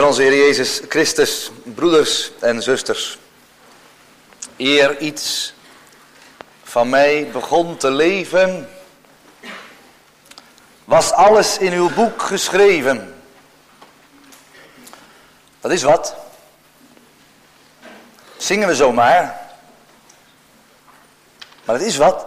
Onze Heer Jezus Christus, broeders en zusters, eer iets van mij begon te leven, was alles in uw boek geschreven. Dat is wat. Zingen we zomaar. Maar het is wat.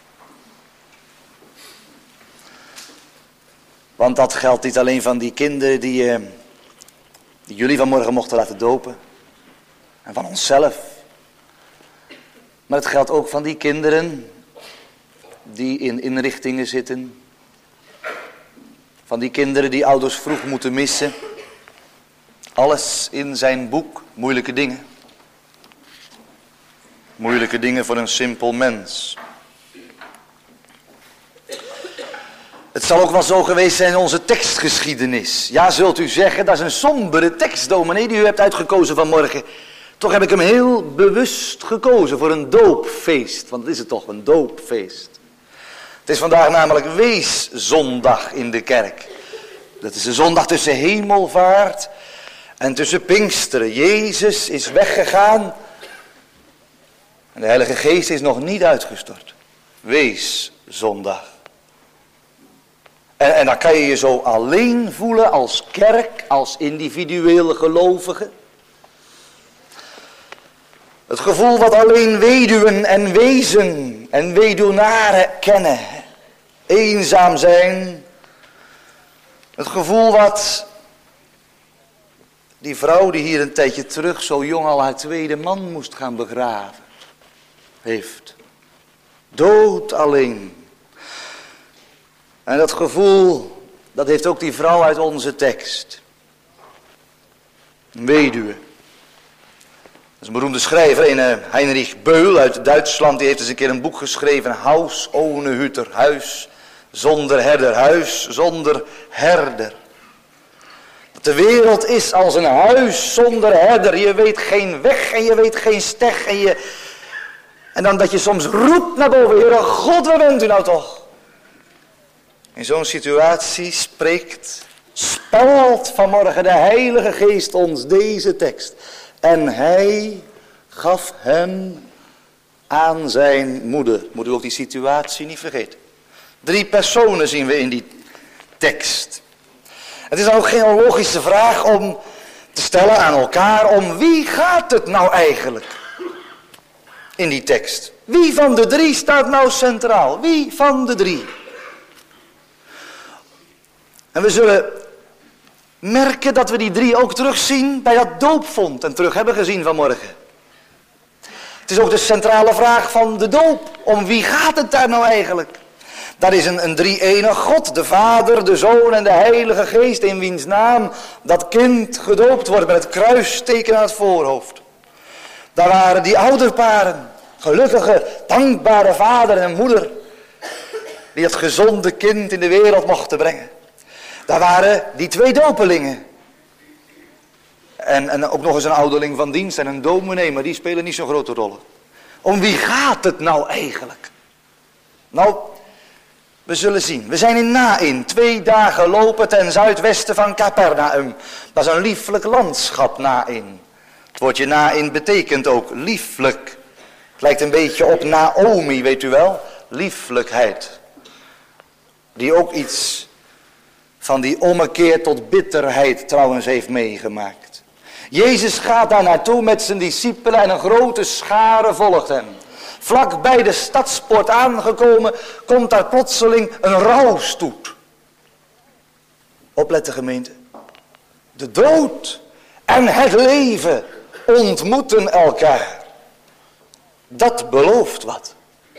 Want dat geldt niet alleen van die kinderen die jullie vanmorgen mochten laten dopen. En van onszelf. Maar het geldt ook van die kinderen die in inrichtingen zitten. Van die kinderen die ouders vroeg moeten missen. Alles in zijn boek, moeilijke dingen. Moeilijke dingen voor een simpel mens. Het zal ook wel zo geweest zijn in onze tekstgeschiedenis. Ja, zult u zeggen, dat is een sombere tekst, dominee, die u hebt uitgekozen vanmorgen. Toch heb ik hem heel bewust gekozen voor een doopfeest. Want het is het toch, een doopfeest. Het is vandaag namelijk Weeszondag in de kerk. Dat is de zondag tussen hemelvaart en tussen Pinksteren. Jezus is weggegaan en de Heilige Geest is nog niet uitgestort. Weeszondag. En dan kan je je zo alleen voelen als kerk, als individuele gelovige. Het gevoel wat alleen weduwen en wezen en weduwnaren kennen. Eenzaam zijn. Het gevoel wat die vrouw die hier een tijdje terug zo jong al haar tweede man moest gaan begraven heeft. Dood alleen. En dat gevoel, dat heeft ook die vrouw uit onze tekst. Een weduwe. Dat is een beroemde schrijver, een Heinrich Beul uit Duitsland. Die heeft eens een keer een boek geschreven. Haus ohne Hüter. Huis zonder herder. Huis zonder herder. Dat de wereld is als een huis zonder herder. Je weet geen weg en je weet geen steg. En dan dat je soms roept naar boven. Heere God, waar bent u nou toch? In zo'n situatie spelt vanmorgen de Heilige Geest ons deze tekst. En hij gaf hem aan zijn moeder. Moet u ook die situatie niet vergeten. 3 personen zien we in die tekst. Het is dan ook geen logische vraag om te stellen aan elkaar. Om wie gaat het nou eigenlijk in die tekst? Wie van de 3 staat nou centraal? Wie van de 3? En we zullen merken dat we die 3 ook terugzien bij dat doopvond en terug hebben gezien vanmorgen. Het is ook de centrale vraag van de doop. Om wie gaat het daar nou eigenlijk? Dat is een drie-enig God, de Vader, de Zoon en de Heilige Geest, in wiens naam dat kind gedoopt wordt met het kruisteken aan het voorhoofd. Daar waren die ouderparen, gelukkige, dankbare vader en moeder, die het gezonde kind in de wereld mochten brengen. Daar waren die 2 dopelingen. En ook nog eens een ouderling van dienst en een dominee, maar die spelen niet zo'n grote rol. Om wie gaat het nou eigenlijk? Nou, we zullen zien. We zijn in Naïn, 2 dagen lopen ten zuidwesten van Capernaum. Dat is een lieflijk landschap, Naïn. Het woordje Naïn betekent ook lieflijk. Het lijkt een beetje op Naomi, weet u wel. Lieflijkheid. Die ook iets van die ommekeer tot bitterheid trouwens heeft meegemaakt. Jezus gaat daar naartoe met zijn discipelen en een grote schare volgt hem. Vlak bij de stadspoort aangekomen komt daar plotseling een rouwstoet. Opletten gemeente. De dood en het leven ontmoeten elkaar. Dat belooft wat.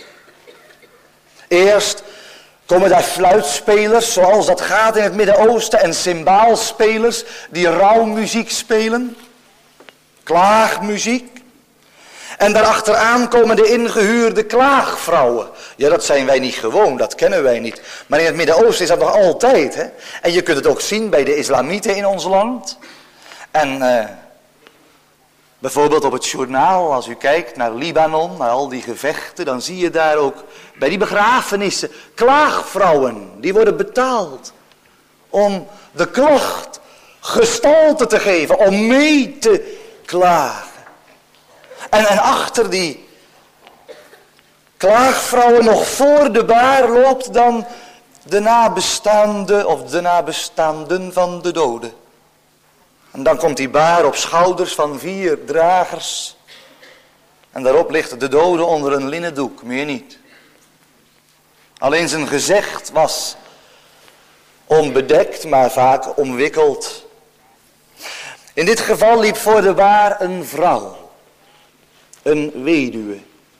Eerst komen daar fluitspelers, zoals dat gaat in het Midden-Oosten, en cymbaalspelers die rouwmuziek spelen. Klaagmuziek. En daarachteraan komen de ingehuurde klaagvrouwen. Ja, dat zijn wij niet gewoon, dat kennen wij niet. Maar in het Midden-Oosten is dat nog altijd. Hè? En je kunt het ook zien bij de islamieten in ons land. En bijvoorbeeld op het journaal, als u kijkt naar Libanon, naar al die gevechten, dan zie je daar ook bij die begrafenissen klaagvrouwen. Die worden betaald om de klacht gestalte te geven, om mee te klagen. En achter die klaagvrouwen nog voor de baar loopt dan de nabestaande of de nabestaanden van de doden. En dan komt die baar op schouders van 4 dragers. En daarop ligt de dode onder een linnen doek, meer niet. Alleen zijn gezicht was onbedekt, maar vaak omwikkeld. In dit geval liep voor de baar een vrouw. Een weduwe.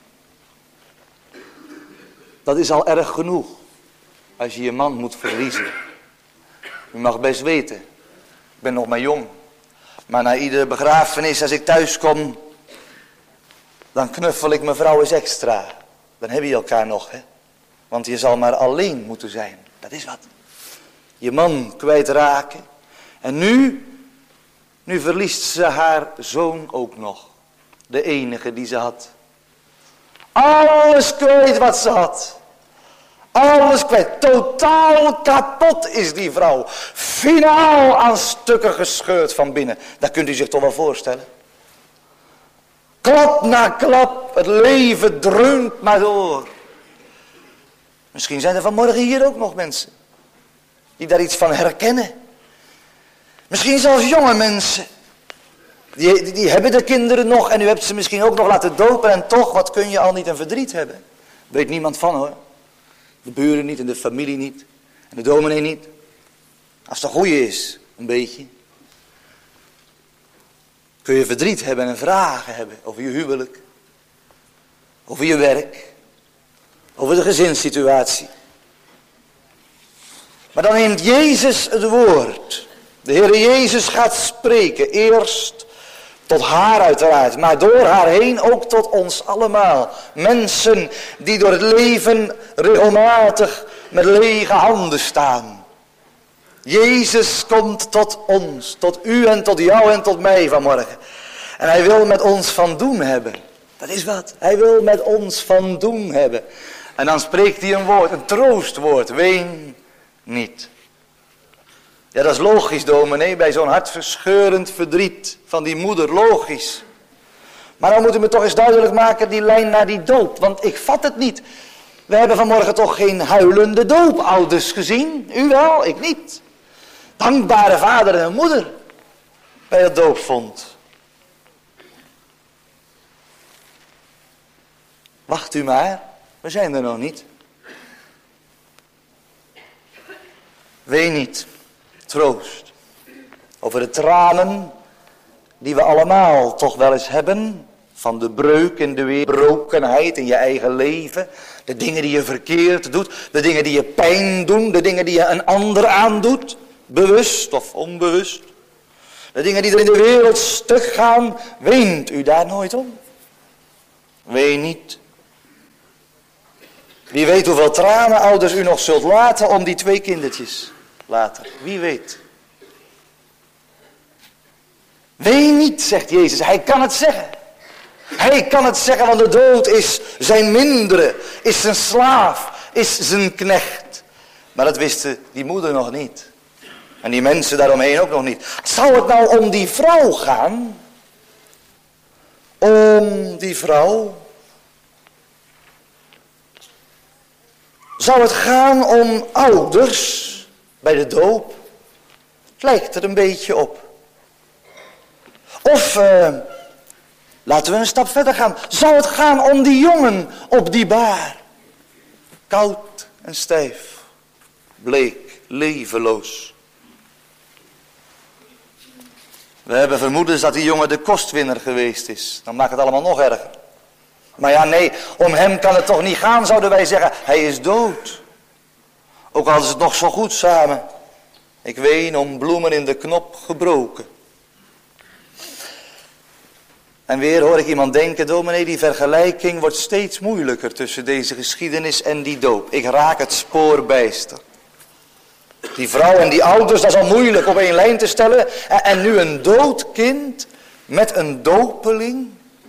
Dat is al erg genoeg. Als je je man moet verliezen. U mag best weten. Ik ben nog maar jong. Maar na iedere begrafenis als ik thuis kom. Dan knuffel ik mijn vrouw eens extra. Dan heb je elkaar nog, hè. Want je zal maar alleen moeten zijn. Dat is wat. Je man kwijtraken. En nu verliest ze haar zoon ook nog. De enige die ze had. Alles kwijt wat ze had. Alles kwijt. Totaal kapot is die vrouw. Finaal aan stukken gescheurd van binnen. Dat kunt u zich toch wel voorstellen. Klap na klap. Het leven dreunt maar door. Misschien zijn er vanmorgen hier ook nog mensen. Die daar iets van herkennen. Misschien zelfs jonge mensen. Die hebben de kinderen nog. En u hebt ze misschien ook nog laten dopen. En toch, wat kun je al niet een verdriet hebben. Weet niemand van hoor. De buren niet en de familie niet. En de dominee niet. Als het een goeie is, een beetje. Kun je verdriet hebben en vragen hebben over je huwelijk. Over je werk. Over de gezinssituatie. Maar dan neemt Jezus het woord. De Heer Jezus gaat spreken. Eerst tot haar uiteraard. Maar door haar heen ook tot ons allemaal. Mensen die door het leven regelmatig met lege handen staan. Jezus komt tot ons. Tot u en tot jou en tot mij vanmorgen. En hij wil met ons van doen hebben. Dat is wat. Hij wil met ons van doen hebben. En dan spreekt hij een woord. Een troostwoord. Ween niet. Ja, dat is logisch, dominee, bij zo'n hartverscheurend verdriet van die moeder, logisch. Maar dan moet u me toch eens duidelijk maken, die lijn naar die doop, want ik vat het niet. We hebben vanmorgen toch geen huilende doopouders gezien? U wel, ik niet. Dankbare vader en moeder bij het doopvond. Wacht u maar, we zijn er nog niet. Ween niet. Troost. Over de tranen die we allemaal toch wel eens hebben. Van de breuk en de weerbrokenheid in je eigen leven. De dingen die je verkeerd doet. De dingen die je pijn doen. De dingen die je een ander aandoet. Bewust of onbewust. De dingen die er in de wereld stuk gaan. Weent u daar nooit om? Ween niet. Wie weet hoeveel tranen ouders u nog zult laten om die 2 kindertjes. Later, wie weet. Ween niet, zegt Jezus. Hij kan het zeggen. Hij kan het zeggen, want de dood is zijn mindere, is zijn slaaf, is zijn knecht. Maar dat wisten die moeder nog niet. En die mensen daaromheen ook nog niet. Zou het nou om die vrouw gaan? Om die vrouw? Zou het gaan om ouders bij de doop? Het lijkt er een beetje op. Of, laten we een stap verder gaan. Zou het gaan om die jongen op die baar? Koud en stijf. Bleek, levenloos. We hebben vermoedens dat die jongen de kostwinner geweest is. Dan maakt het allemaal nog erger. Maar ja, nee, om hem kan het toch niet gaan, zouden wij zeggen. Hij is dood. Ook al is het nog zo goed samen. Ik ween om bloemen in de knop gebroken. En weer hoor ik iemand denken, dominee, die vergelijking wordt steeds moeilijker tussen deze geschiedenis en die doop. Ik raak het spoor bijster. Die vrouw en die ouders, dat is al moeilijk op één lijn te stellen. En nu een dood kind met een dopeling.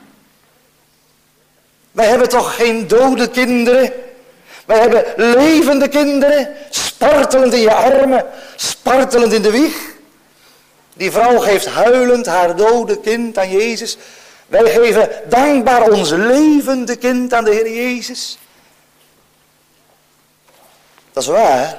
Wij hebben toch geen dode kinderen? Wij hebben levende kinderen, spartelend in je armen, spartelend in de wieg. Die vrouw geeft huilend haar dode kind aan Jezus. Wij geven dankbaar ons levende kind aan de Heer Jezus. Dat is waar.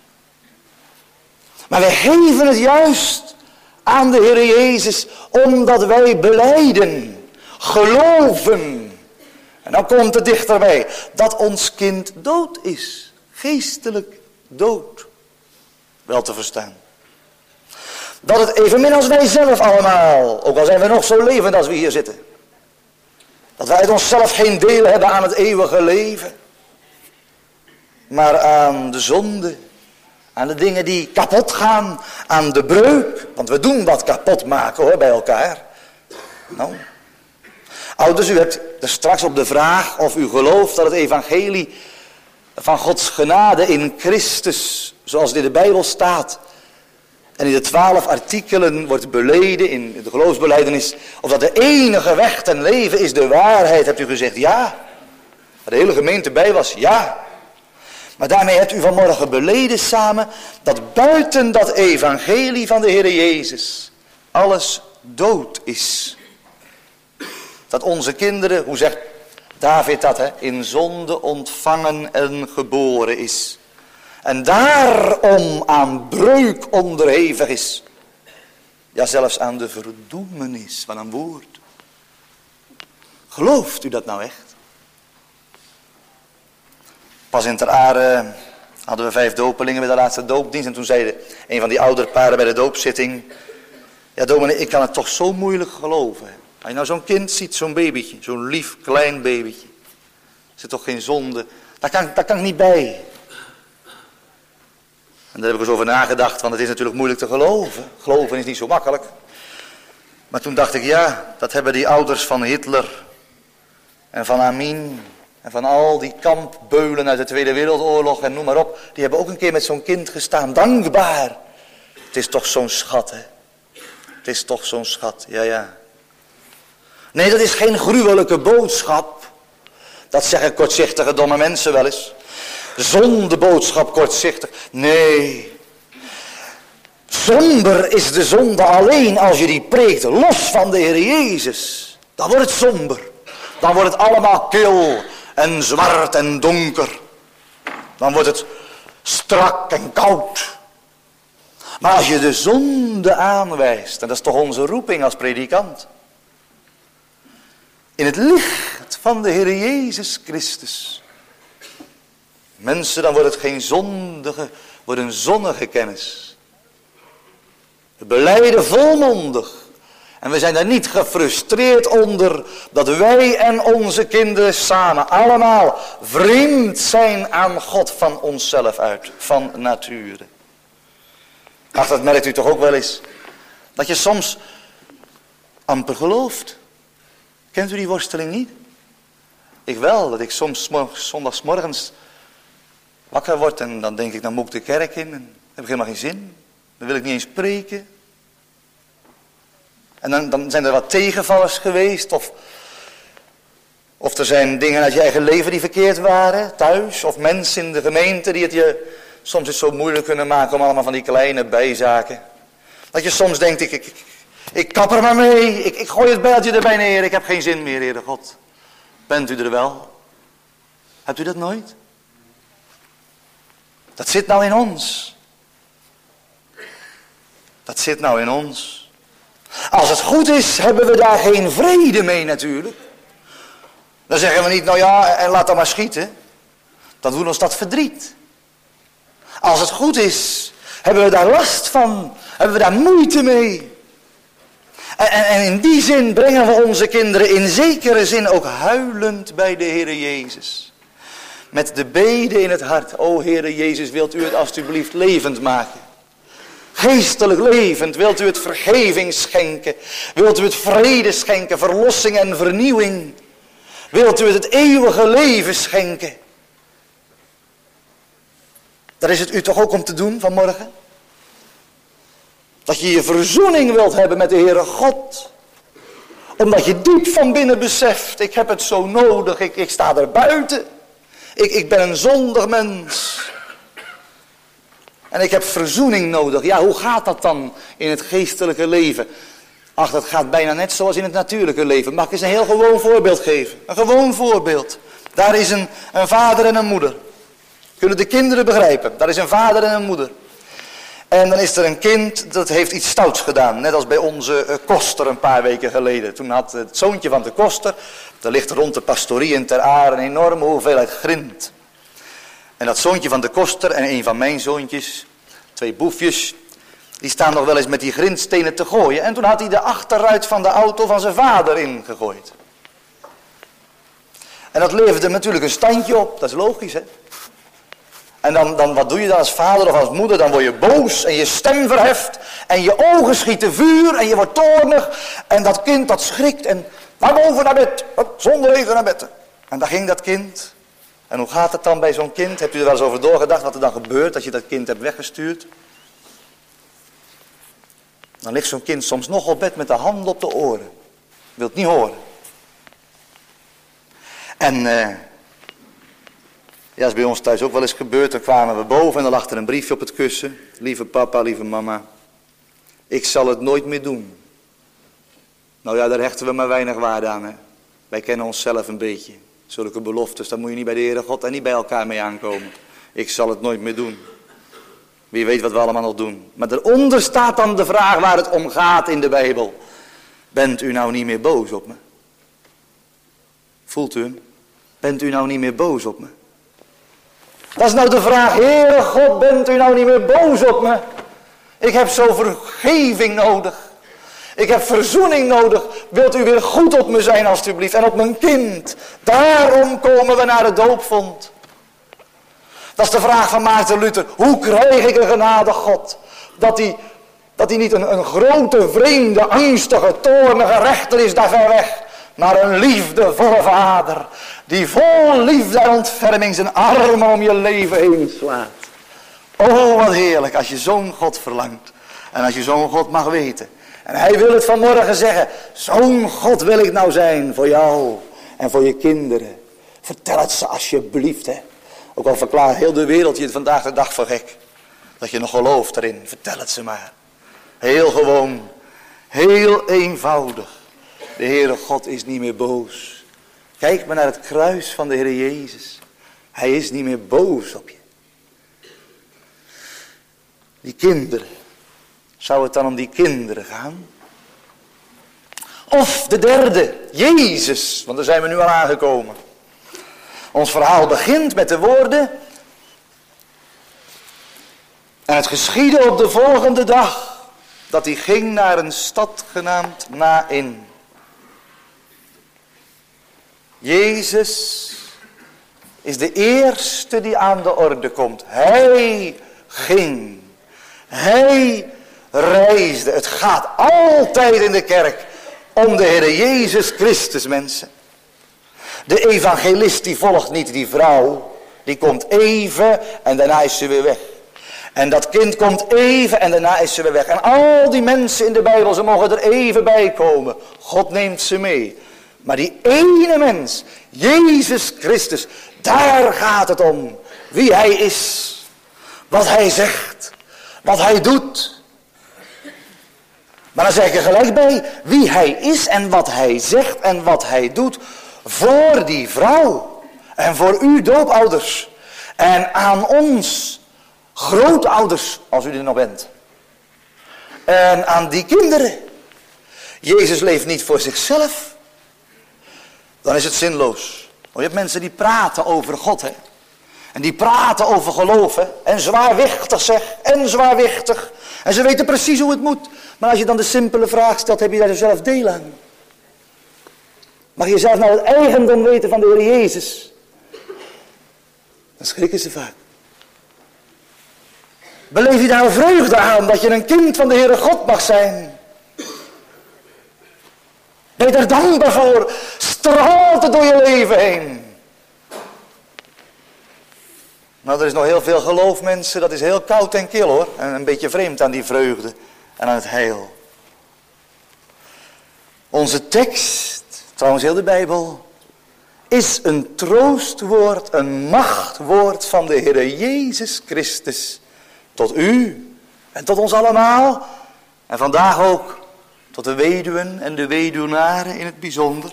Maar wij geven het juist aan de Heer Jezus omdat wij belijden, geloven. En dan komt het dichterbij dat ons kind dood is. Geestelijk dood. Wel te verstaan. Dat het evenmin als wij zelf allemaal, ook al zijn we nog zo levend als we hier zitten. Dat wij uit onszelf geen deel hebben aan het eeuwige leven. Maar aan de zonde. Aan de dingen die kapot gaan. Aan de breuk. Want we doen wat kapot maken hoor bij elkaar. Nou. Ouders, u hebt er straks op de vraag of u gelooft dat het evangelie van Gods genade in Christus, zoals het in de Bijbel staat, en in de 12 artikelen wordt beleden in de geloofsbelijdenis, of dat de enige weg ten leven is de waarheid, hebt u gezegd ja. Waar de hele gemeente bij was, ja. Maar daarmee hebt u vanmorgen beleden samen dat buiten dat evangelie van de Heer Jezus alles dood is. Dat onze kinderen, hoe zegt David dat, in zonde ontvangen en geboren is. En daarom aan breuk onderhevig is. Ja, zelfs aan de verdoemenis van een woord. Gelooft u dat nou echt? Pas in Ter Aare hadden we 5 dopelingen bij de laatste doopdienst. En toen zei een van die ouderparen bij de doopzitting: ja, dominee, ik kan het toch zo moeilijk geloven. Als je nou zo'n kind ziet, zo'n babytje, zo'n lief klein babytje. Is er toch geen zonde? Daar kan ik niet bij. En daar heb ik eens over nagedacht, want het is natuurlijk moeilijk te geloven. Geloven is niet zo makkelijk. Maar toen dacht ik, ja, dat hebben die ouders van Hitler en van Amin en van al die kampbeulen uit de Tweede Wereldoorlog en noem maar op. Die hebben ook een keer met zo'n kind gestaan, dankbaar. Het is toch zo'n schat, hè. Het is toch zo'n schat, ja. Nee, dat is geen gruwelijke boodschap. Dat zeggen kortzichtige domme mensen wel eens. Zondeboodschap kortzichtig. Nee. Somber is de zonde alleen als je die preekt los van de Heer Jezus. Dan wordt het somber. Dan wordt het allemaal kil en zwart en donker. Dan wordt het strak en koud. Maar als je de zonde aanwijst, en dat is toch onze roeping als predikant, in het licht van de Heer Jezus Christus. Mensen, dan wordt het geen zondige, wordt een zonnige kennis. We belijden volmondig. En we zijn daar niet gefrustreerd onder dat wij en onze kinderen samen allemaal vreemd zijn aan God van onszelf uit, van nature. Ach, dat merkt u toch ook wel eens. Dat je soms amper gelooft. Kent u die worsteling niet? Ik wel, dat ik soms zondagsmorgens wakker word en dan denk ik, dan moet ik de kerk in. En dan heb ik helemaal geen zin. Dan wil ik niet eens spreken. En dan zijn er wat tegenvallers geweest. Of er zijn dingen uit je eigen leven die verkeerd waren. Thuis. Of mensen in de gemeente die het je soms eens zo moeilijk kunnen maken om allemaal van die kleine bijzaken. Dat je soms denkt, ik kap er maar mee. Ik gooi het bijltje erbij neer. Ik heb geen zin meer, Heere God. Bent u er wel? Hebt u dat nooit? Dat zit nou in ons. Dat zit nou in ons. Als het goed is, hebben we daar geen vrede mee natuurlijk. Dan zeggen we niet, nou ja, en laat dan maar schieten. Dan doet ons dat verdriet. Als het goed is, hebben we daar last van. Hebben we daar moeite mee. En in die zin brengen we onze kinderen in zekere zin ook huilend bij de Heere Jezus. Met de bede in het hart. O Heere Jezus, wilt u het alstublieft levend maken? Geestelijk levend, wilt u het vergeving schenken? Wilt u het vrede schenken, verlossing en vernieuwing? Wilt u het eeuwige leven schenken? Daar is het u toch ook om te doen vanmorgen? Dat je je verzoening wilt hebben met de Heere God. Omdat je diep van binnen beseft, ik heb het zo nodig, ik sta er buiten. Ik ben een zondig mens. En ik heb verzoening nodig. Ja, hoe gaat dat dan in het geestelijke leven? Ach, dat gaat bijna net zoals in het natuurlijke leven. Mag ik eens een heel gewoon voorbeeld geven? Een gewoon voorbeeld. Daar is een vader en een moeder. Kunnen de kinderen begrijpen? Daar is een vader en een moeder. En dan is er een kind dat heeft iets stouts gedaan. Net als bij onze koster een paar weken geleden. Toen had het zoontje van de koster, daar ligt rond de pastorie in Ter Aar een enorme hoeveelheid grind. En dat zoontje van de koster en een van mijn zoontjes, 2 boefjes, die staan nog wel eens met die grindstenen te gooien. En toen had hij de achterruit van de auto van zijn vader ingegooid. En dat leverde natuurlijk een standje op, dat is logisch hè. En dan wat doe je dan als vader of als moeder? Dan word je boos en je stem verheft en je ogen schieten vuur en je wordt toornig. En dat kind dat schrikt en naar boven naar bed, zonder even naar bed. En daar ging dat kind. En hoe gaat het dan bij zo'n kind? Hebt u er wel eens over doorgedacht wat er dan gebeurt als je dat kind hebt weggestuurd? Dan ligt zo'n kind soms nog op bed met de handen op de oren. Wil het niet horen. En ja, is bij ons thuis ook wel eens gebeurd. Dan kwamen we boven en dan lag er een briefje op het kussen. Lieve papa, lieve mama. Ik zal het nooit meer doen. Nou ja, daar hechten we maar weinig waarde aan. Hè? Wij kennen onszelf een beetje. Zulke beloftes, daar moet je niet bij de Heere God en niet bij elkaar mee aankomen. Ik zal het nooit meer doen. Wie weet wat we allemaal nog doen. Maar daaronder staat dan de vraag waar het om gaat in de Bijbel. Bent u nou niet meer boos op me? Voelt u hem? Bent u nou niet meer boos op me? Dat is nou de vraag. Heere God, bent u nou niet meer boos op me? Ik heb zo vergeving nodig. Ik heb verzoening nodig. Wilt u weer goed op me zijn alstublieft. En op mijn kind. Daarom komen we naar de doopvond. Dat is de vraag van Maarten Luther. Hoe krijg ik een genade God? Dat hij niet een grote, vreemde, angstige, toornige rechter is daar ver weg. Maar een liefdevolle vader. Die vol liefde en ontferming zijn armen om je leven heen slaat. Oh, wat heerlijk als je zo'n God verlangt. En als je zo'n God mag weten. En hij wil het vanmorgen zeggen. Zo'n God wil ik nou zijn voor jou en voor je kinderen. Vertel het ze alsjeblieft. Hè. Ook al verklaart heel de wereld je vandaag de dag voor gek. Dat je nog gelooft erin. Vertel het ze maar. Heel gewoon. Heel eenvoudig. De Heere God is niet meer boos. Kijk maar naar het kruis van de Heer Jezus. Hij is niet meer boos op je. Die kinderen. Zou het dan om die kinderen gaan? Of de derde, Jezus. Want daar zijn we nu al aangekomen. Ons verhaal begint met de woorden. En het geschiedde op de volgende dag. Dat hij ging naar een stad genaamd Naïn. Jezus is de eerste die aan de orde komt. Hij ging. Hij reisde. Het gaat altijd in de kerk om de Heer Jezus Christus, mensen. De evangelist die volgt niet die vrouw. Die komt even en daarna is ze weer weg. En dat kind komt even en daarna is ze weer weg. En al die mensen in de Bijbel, ze mogen er even bij komen. God neemt ze mee. Maar die ene mens, Jezus Christus, daar gaat het om. Wie hij is. Wat hij zegt. Wat hij doet. Maar dan zeg ik er gelijk bij. Wie hij is en wat hij zegt en wat hij doet. Voor die vrouw. En voor u doopouders. En aan ons grootouders, als u er nog bent. En aan die kinderen. Jezus leeft niet voor zichzelf. Dan is het zinloos. Je hebt mensen die praten over God. Hè? En die praten over geloof. Hè? En zwaarwichtig zeg. En zwaarwichtig. En ze weten precies hoe het moet. Maar als je dan de simpele vraag stelt, heb je daar zelf deel aan? Mag je zelf nou het eigendom weten van de Heer Jezus? Dan schrikken ze vaak. Beleef je daar vreugde aan dat je een kind van de Heere God mag zijn? Ben je er dankbaar voor? Straalt het door je leven heen? Nou, er is nog heel veel geloof, mensen. Dat is heel koud en kil, hoor. En een beetje vreemd aan die vreugde en aan het heil. Onze tekst, trouwens heel de Bijbel, is een troostwoord, een machtwoord van de Heere Jezus Christus Tot u en tot ons allemaal. En vandaag ook tot de weduwen en de weduwnaren in het bijzonder.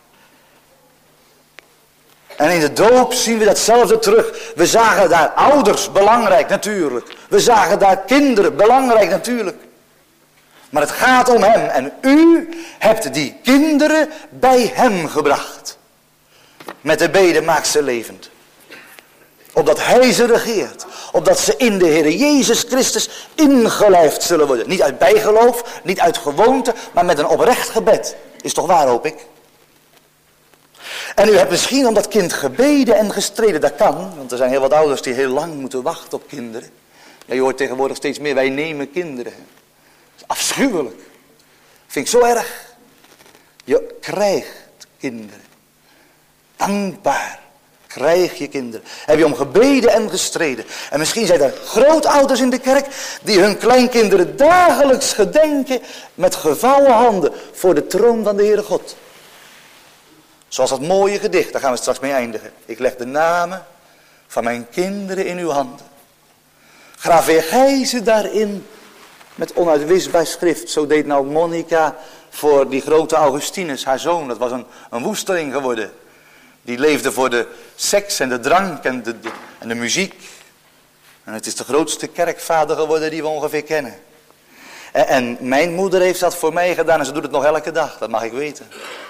En in de doop zien we datzelfde terug. We zagen daar ouders, belangrijk natuurlijk. We zagen daar kinderen, belangrijk natuurlijk. Maar het gaat om hem. En u hebt die kinderen bij hem gebracht. Met de bede maakt ze levend. Opdat hij ze regeert. Opdat ze in de Heer Jezus Christus ingelijfd zullen worden. Niet uit bijgeloof, niet uit gewoonte, maar met een oprecht gebed. Is toch waar, hoop ik? En u hebt misschien om dat kind gebeden en gestreden. Dat kan, want er zijn heel wat ouders die heel lang moeten wachten op kinderen. Ja, je hoort tegenwoordig steeds meer, wij nemen kinderen. Dat is afschuwelijk. Vind ik zo erg. Je krijgt kinderen. Dankbaar krijg je kinderen. Heb je om gebeden en gestreden. En misschien zijn er grootouders in de kerk die hun kleinkinderen dagelijks gedenken met gevouwen handen voor de troon van de Heere God. Zoals dat mooie gedicht, daar gaan we straks mee eindigen. Ik leg de namen van mijn kinderen in uw handen. Graveer gij ze daarin met onuitwisbaar schrift. Zo deed nou Monica voor die grote Augustinus, haar zoon. Dat was een woesteling geworden. Die leefde voor de seks en de drank en de muziek. En het is de grootste kerkvader geworden die we ongeveer kennen. En mijn moeder heeft dat voor mij gedaan en ze doet het nog elke dag, dat mag ik weten.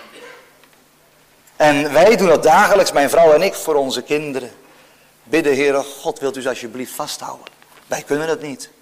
En wij doen dat dagelijks, mijn vrouw en ik, voor onze kinderen. Bidden, Heere God, wilt u ze alsjeblieft vasthouden. Wij kunnen dat niet.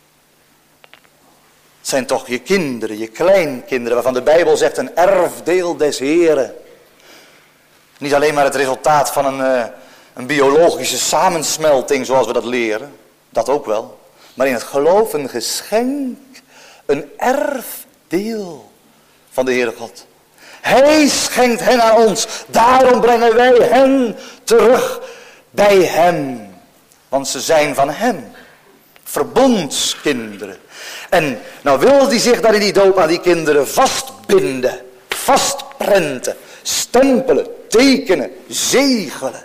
Het zijn toch je kinderen, je kleinkinderen, waarvan de Bijbel zegt een erfdeel des Heeren. Niet alleen maar het resultaat van een biologische samensmelting zoals we dat leren. Dat ook wel. Maar in het geloof een geschenk, een erfdeel van de Heere God. Hij schenkt hen aan ons. Daarom brengen wij hen terug bij hem. Want ze zijn van hem. Verbondskinderen. En nou wil hij zich daar in die doop aan die kinderen vastbinden. Vastprenten. Stempelen. Tekenen. Zegelen.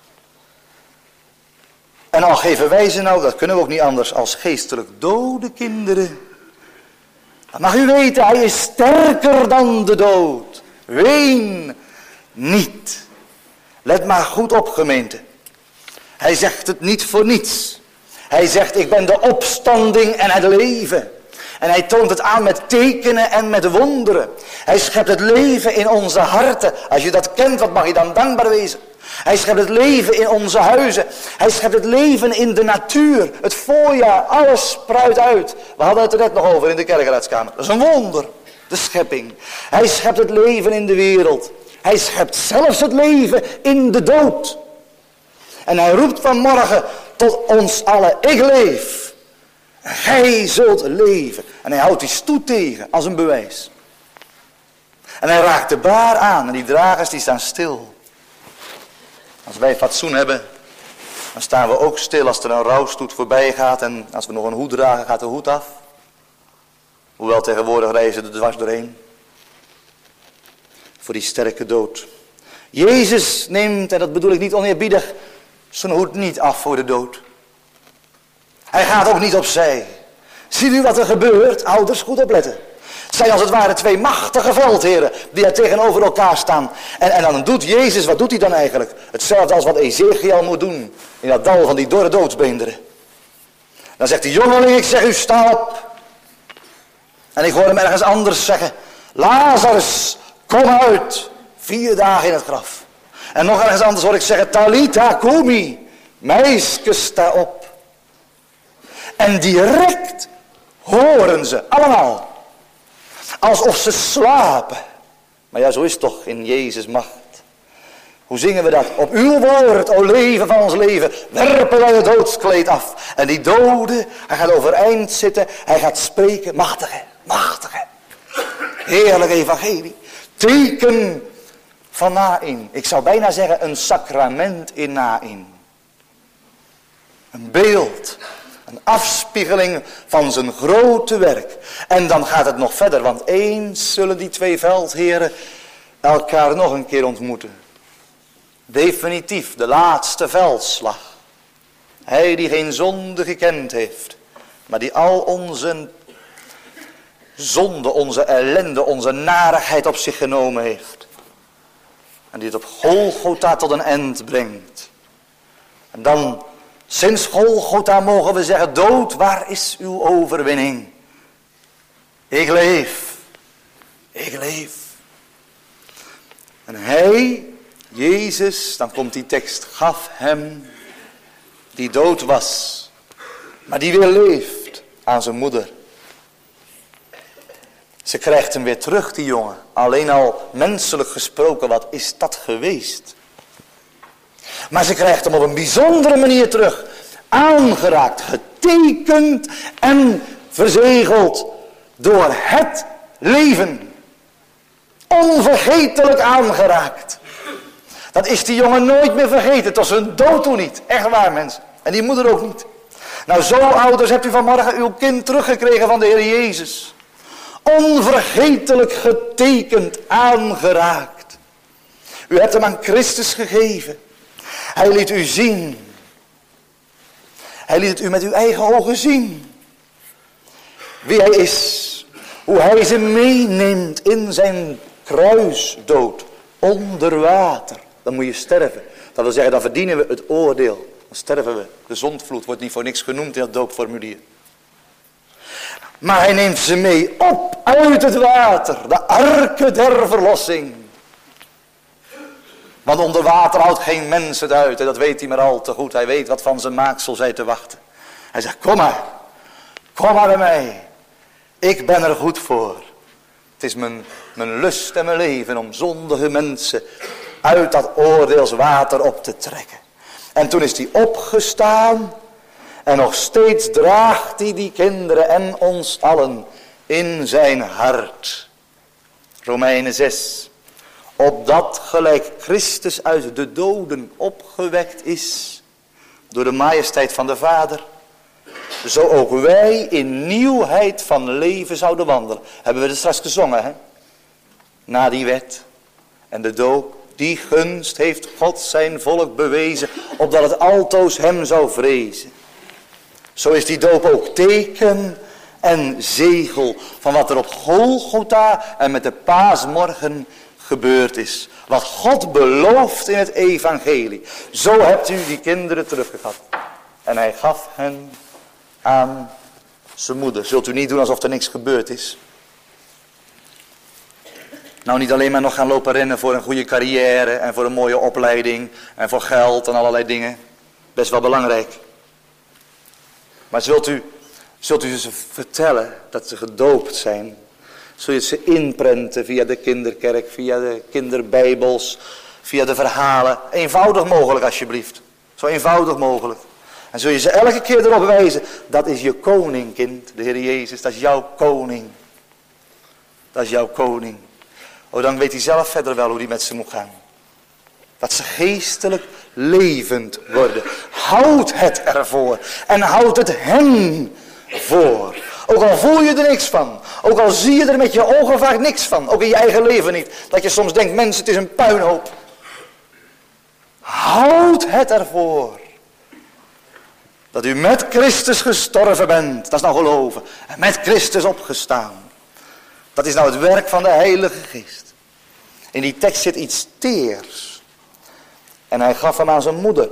En al geven wij ze nou, dat kunnen we ook niet anders, als geestelijk dode kinderen. Dan mag u weten, hij is sterker dan de dood. Ween niet. Let maar goed op, gemeente. Hij zegt het niet voor niets. Hij zegt, ik ben de opstanding en het leven. En hij toont het aan met tekenen en met wonderen. Hij schept het leven in onze harten. Als je dat kent, wat mag je dan dankbaar wezen? Hij schept het leven in onze huizen. Hij schept het leven in de natuur. Het voorjaar, alles spruit uit. We hadden het er net nog over in de kerkraadskamer. Dat is een wonder, de schepping. Hij schept het leven in de wereld. Hij schept zelfs het leven in de dood. En hij roept vanmorgen tot ons allen, ik leef. Gij zult leven. En hij houdt die stoet tegen als een bewijs. En hij raakt de baar aan en die dragers die staan stil. Als wij fatsoen hebben, dan staan we ook stil als er een rouwstoet voorbij gaat. En als we nog een hoed dragen, gaat de hoed af. Hoewel tegenwoordig reizen er dwars doorheen. Voor die sterke dood. Jezus neemt, en dat bedoel ik niet oneerbiedig, zijn hoed niet af voor de dood. Hij gaat ook niet opzij. Ziet u wat er gebeurt? Ouders, goed opletten. Het zijn als het ware twee machtige veldheren die daar tegenover elkaar staan. En dan doet Jezus, wat doet hij dan eigenlijk? Hetzelfde als wat Ezekiel moet doen in dat dal van die dorre doodsbeenderen. Dan zegt de jongeling, ik zeg u, sta op. En ik hoor hem ergens anders zeggen, Lazarus, kom uit. 4 dagen in het graf. En nog ergens anders hoor ik zeggen, Talita kumi, meisje, sta op. En direct horen ze allemaal. Alsof ze slapen. Maar ja, zo is het toch in Jezus macht. Hoe zingen we dat? Op uw woord, o leven van ons leven, werpen wij het doodskleed af. En die dode, hij gaat overeind zitten, hij gaat spreken. Machtige, machtige. Heerlijk evangelie. Teken van Naïn. Ik zou bijna zeggen een sacrament in Naïn. Een beeld. Een afspiegeling van zijn grote werk. En dan gaat het nog verder. Want eens zullen die twee veldheren elkaar nog een keer ontmoeten. Definitief, de laatste veldslag. Hij die geen zonde gekend heeft, maar die al onze zonde, onze ellende, onze narigheid op zich genomen heeft. En die het op Golgotha tot een eind brengt. En dan, sinds Golgotha mogen we zeggen, dood, waar is uw overwinning? Ik leef. Ik leef. En hij, Jezus, dan komt die tekst, gaf hem die dood was, maar die weer leeft, aan zijn moeder. Ze krijgt hem weer terug, die jongen. Alleen al menselijk gesproken, wat is dat geweest? Maar ze krijgt hem op een bijzondere manier terug. Aangeraakt, getekend en verzegeld door het leven. Onvergetelijk aangeraakt. Dat is die jongen nooit meer vergeten, tot zijn dood toe niet. Echt waar, mensen. En die moeder ook niet. Nou, zo ouders hebt u vanmorgen uw kind teruggekregen van de Heer Jezus. Onvergetelijk getekend, aangeraakt. U hebt hem aan Christus gegeven. Hij liet u zien. Hij liet het u met uw eigen ogen zien. Wie hij is. Hoe hij ze meeneemt in zijn kruisdood. Onder water. Dan moet je sterven. Dat wil zeggen, dan verdienen we het oordeel. Dan sterven we. De zondvloed wordt niet voor niks genoemd in het doopformulier. Maar hij neemt ze mee op uit het water. De arken der verlossing. Want onder water houdt geen mens het uit. En dat weet hij maar al te goed. Hij weet wat van zijn maaksel zij te wachten. Hij zegt, kom maar. Kom maar bij mij. Ik ben er goed voor. Het is mijn lust en mijn leven om zondige mensen uit dat oordeelswater op te trekken. En toen is hij opgestaan. En nog steeds draagt hij die kinderen en ons allen in zijn hart. Romeinen 6. Opdat gelijk Christus uit de doden opgewekt is door de majesteit van de Vader, zo ook wij in nieuwheid van leven zouden wandelen. Hebben we het straks gezongen, hè? Na die wet en de doop. Die gunst heeft God zijn volk bewezen, opdat het altoos hem zou vrezen. Zo is die doop ook teken en zegel van wat er op Golgotha en met de paasmorgen gebeurd is. Wat God belooft in het evangelie. Zo hebt u die kinderen teruggehad. En hij gaf hen aan zijn moeder. Zult u niet doen alsof er niks gebeurd is. Nou, niet alleen maar nog gaan lopen rennen voor een goede carrière en voor een mooie opleiding en voor geld en allerlei dingen. Best wel belangrijk. Maar zult u ze vertellen dat ze gedoopt zijn? Zul je ze inprenten via de kinderkerk, via de kinderbijbels, via de verhalen? Eenvoudig mogelijk alsjeblieft. Zo eenvoudig mogelijk. En zul je ze elke keer erop wijzen, dat is je koning, kind, de Heer Jezus, dat is jouw koning. Dat is jouw koning. Oh, dan weet hij zelf verder wel hoe hij met ze moet gaan. Dat ze geestelijk levend worden. Houd het ervoor. En houd het hem voor. Ook al voel je er niks van. Ook al zie je er met je ogen vaak niks van. Ook in je eigen leven niet. Dat je soms denkt, mensen, het is een puinhoop. Houd het ervoor. Dat u met Christus gestorven bent. Dat is nou geloven. En met Christus opgestaan. Dat is nou het werk van de Heilige Geest. In die tekst zit iets teers. En hij gaf hem aan zijn moeder.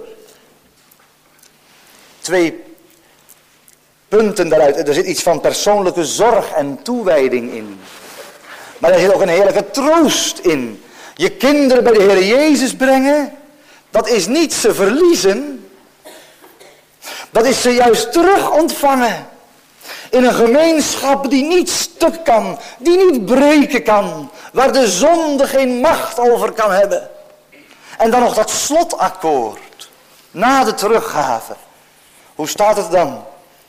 2 punten daaruit. Er zit iets van persoonlijke zorg en toewijding in. Maar er zit ook een heerlijke troost in. Je kinderen bij de Heer Jezus brengen. Dat is niet ze verliezen. Dat is ze juist terug ontvangen. In een gemeenschap die niet stuk kan. Die niet breken kan. Waar de zonde geen macht over kan hebben. En dan nog dat slotakkoord. Na de teruggave. Hoe staat het dan?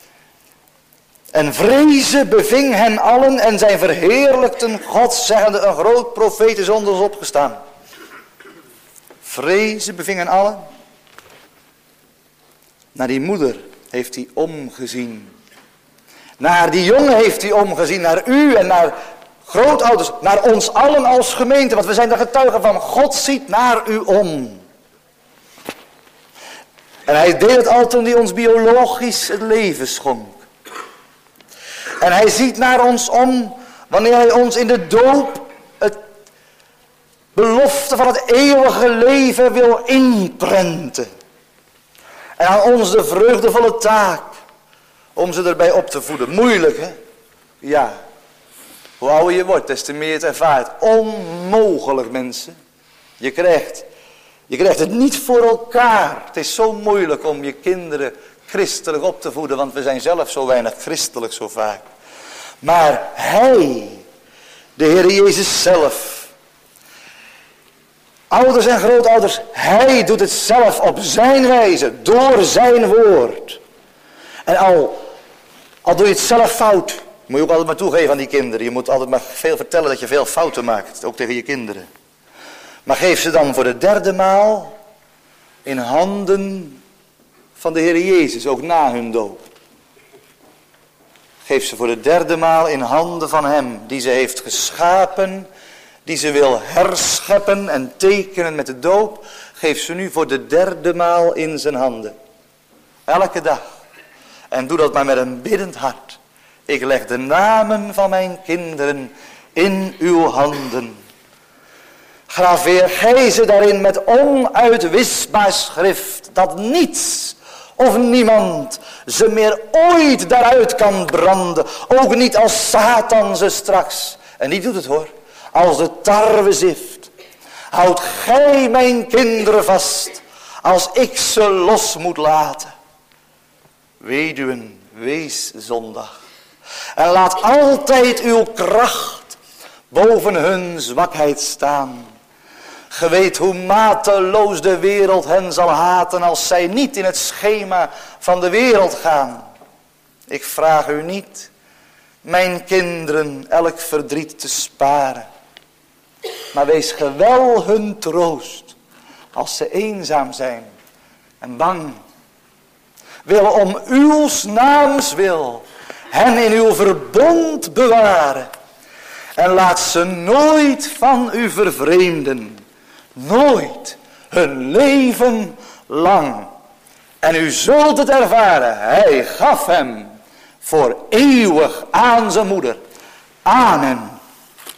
En vrezen beving hen allen en zijn verheerlijkten God, zeggende, een groot profeet is onder ons opgestaan. Vrezen beving hen allen. Naar die moeder heeft hij omgezien. Naar die jongen heeft hij omgezien. Naar u en naar grootouders. Naar ons allen als gemeente. Want we zijn de getuigen van. God ziet naar u om. En hij deed het al toen hij ons biologisch het leven schonk. En hij ziet naar ons om wanneer hij ons in de doop het belofte van het eeuwige leven wil inprenten. En aan ons de vreugdevolle taak om ze erbij op te voeden. Moeilijk, hè? Ja. Hoe ouder je wordt, des te meer je het ervaart. Onmogelijk, mensen. Je krijgt het niet voor elkaar. Het is zo moeilijk om je kinderen christelijk op te voeden, want we zijn zelf zo weinig christelijk zo vaak. Maar hij, de Heer Jezus zelf, ouders en grootouders, hij doet het zelf op zijn wijze, door zijn woord. En al doe je het zelf fout, moet je ook altijd maar toegeven aan die kinderen. Je moet altijd maar veel vertellen dat je veel fouten maakt, ook tegen je kinderen. Maar geef ze dan voor de 3e maal in handen van de Heer Jezus, ook na hun doop. Geef ze voor de 3e maal in handen van hem, die ze heeft geschapen, die ze wil herscheppen en tekenen met de doop. Geef ze nu voor de 3e maal in zijn handen. Elke dag. En doe dat maar met een biddend hart. Ik leg de namen van mijn kinderen in uw handen. Graveer gij ze daarin met onuitwisbaar schrift, dat niets of niemand ze meer ooit daaruit kan branden. Ook niet als Satan ze straks, en die doet het hoor, als de tarwe zift. Houd gij mijn kinderen vast, als ik ze los moet laten. Weduwen, wees zondag. En laat altijd uw kracht boven hun zwakheid staan. Ge weet hoe mateloos de wereld hen zal haten als zij niet in het schema van de wereld gaan. Ik vraag u niet, mijn kinderen, elk verdriet te sparen. Maar wees ge wel hun troost als ze eenzaam zijn en bang. Wil om uw naams wil hen in uw verbond bewaren. En laat ze nooit van u vervreemden. Nooit, hun leven lang. En u zult het ervaren, hij gaf hem voor eeuwig aan zijn moeder. Amen.